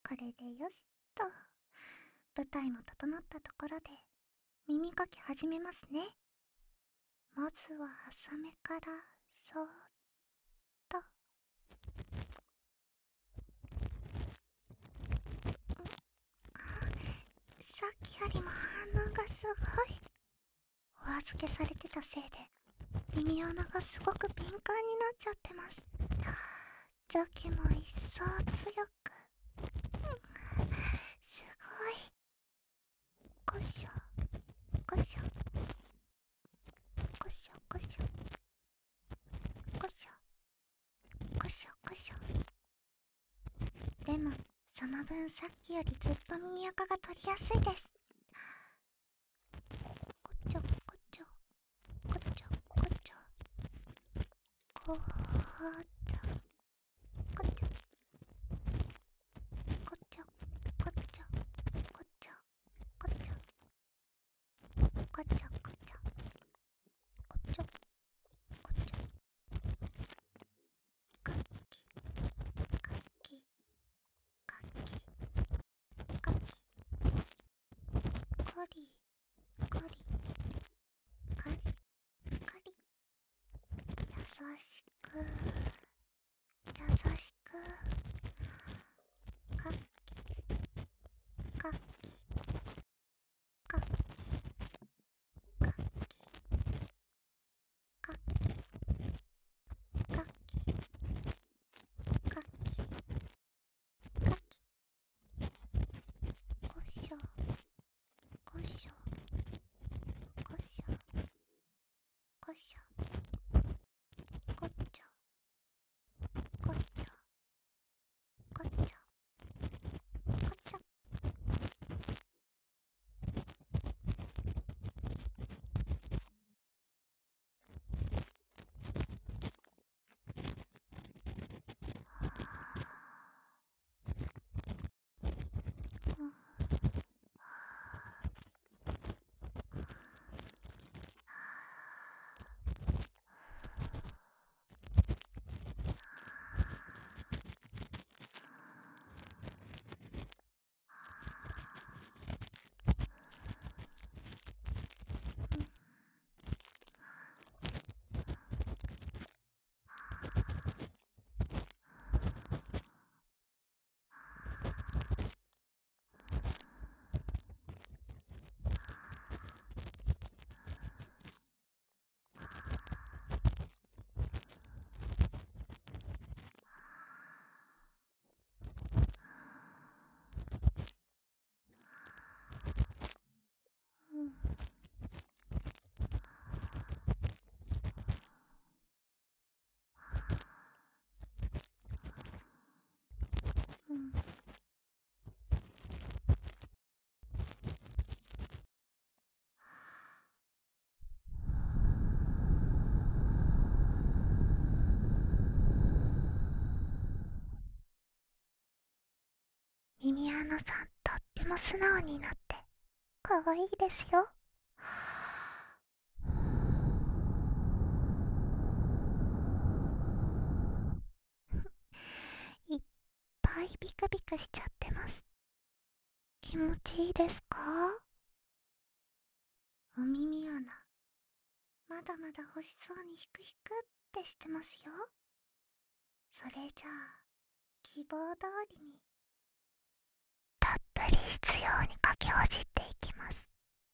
これでよしと。舞台も整ったところで耳かき始めますね。まずは浅めからそーっと。さっきよりも反応がすごい。お預けされてたせいで耳穴がすごく敏感になっちゃってます。邪気も一層強く、すごい。こしょこしょこしょこしょこしょこしょこしょ。でもその分さっきよりずっと耳垢が取りやすいです。こちょこちょこちょこちょこーちょこちょこちょこちょこちょこちょこちょこちょこちょこちょ。かっきかっきかっきかっき。カリカリカリカリ。優しく優しく。かっきかっきかっきかっきかっきかっきかっきかっき。こしょこしょこしょこしょこっちょこっちょこっちょこっちょ。耳穴さんとっても素直になってかわいいですよ。いっぱいビクビクしちゃってます。気持ちいいですか？お耳穴まだまだ欲しそうにヒクヒクってしてますよ。それじゃあ希望通りにたっぷり必要にかきほじっていきます。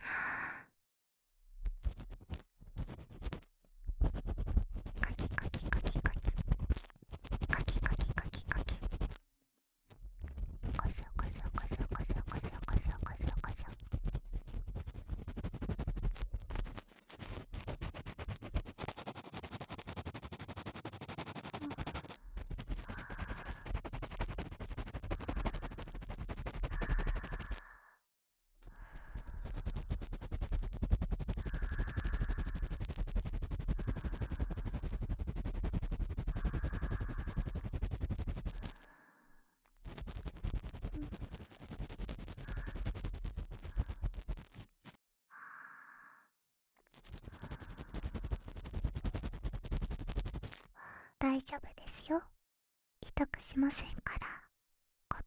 かきかきかきかきかきかきかきかき。こしょこしょこしょこしょこしょこしょこしょこしょ。大丈夫ですよ。痛くしませんから。こっ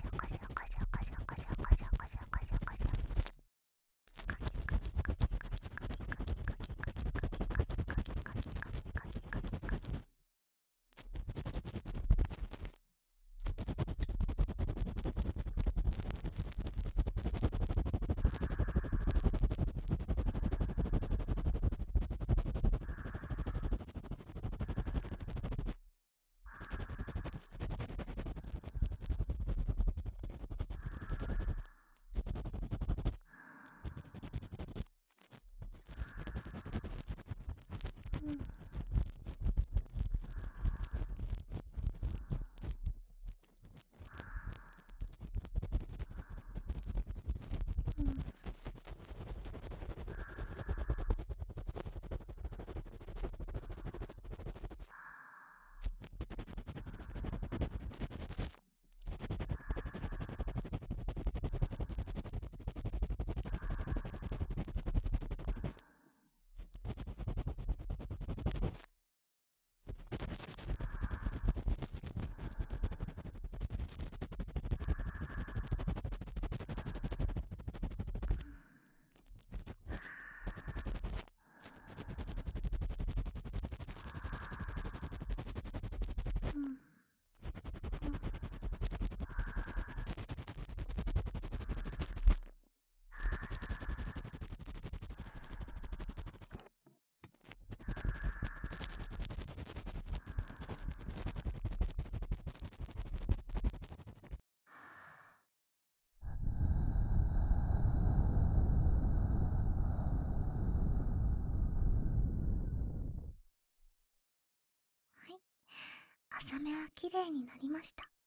浅めは綺麗になりました。